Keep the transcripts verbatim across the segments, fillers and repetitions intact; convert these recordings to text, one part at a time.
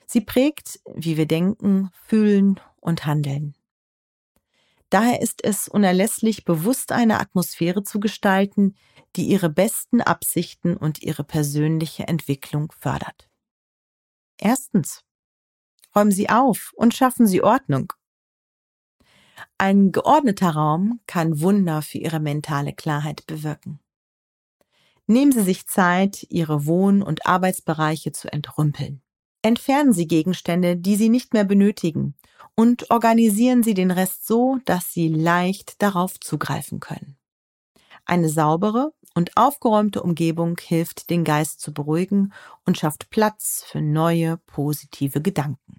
Sie prägt, wie wir denken, fühlen und handeln. Daher ist es unerlässlich, bewusst eine Atmosphäre zu gestalten, die Ihre besten Absichten und Ihre persönliche Entwicklung fördert. Erstens. Räumen Sie auf und schaffen Sie Ordnung. Ein geordneter Raum kann Wunder für Ihre mentale Klarheit bewirken. Nehmen Sie sich Zeit, Ihre Wohn- und Arbeitsbereiche zu entrümpeln. Entfernen Sie Gegenstände, die Sie nicht mehr benötigen, und organisieren Sie den Rest so, dass Sie leicht darauf zugreifen können. Eine saubere und aufgeräumte Umgebung hilft, den Geist zu beruhigen und schafft Platz für neue, positive Gedanken.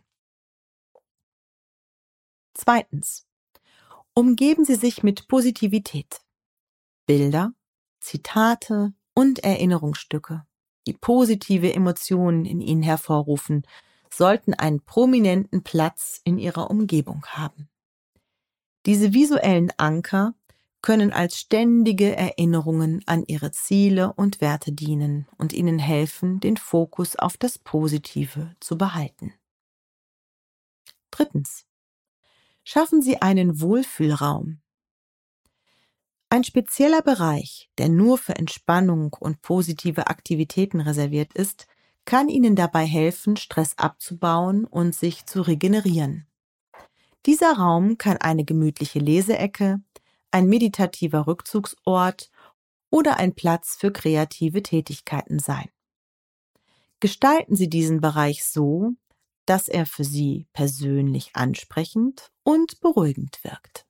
Zweitens. Umgeben Sie sich mit Positivität. Bilder, Zitate und Erinnerungsstücke, die positive Emotionen in Ihnen hervorrufen, sollten einen prominenten Platz in Ihrer Umgebung haben. Diese visuellen Anker können als ständige Erinnerungen an Ihre Ziele und Werte dienen und Ihnen helfen, den Fokus auf das Positive zu behalten. Drittens. Schaffen Sie einen Wohlfühlraum. Ein spezieller Bereich, der nur für Entspannung und positive Aktivitäten reserviert ist, kann Ihnen dabei helfen, Stress abzubauen und sich zu regenerieren. Dieser Raum kann eine gemütliche Leseecke, ein meditativer Rückzugsort oder ein Platz für kreative Tätigkeiten sein. Gestalten Sie diesen Bereich so, dass er für Sie persönlich ansprechend und beruhigend wirkt.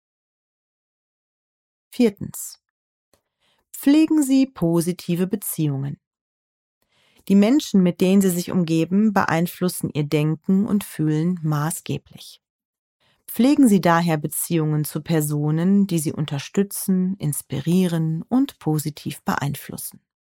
Viertens. Pflegen Sie positive Beziehungen. Die Menschen, mit denen Sie sich umgeben, beeinflussen Ihr Denken und Fühlen maßgeblich. Pflegen Sie daher Beziehungen zu Personen, die Sie unterstützen, inspirieren und positiv beeinflussen.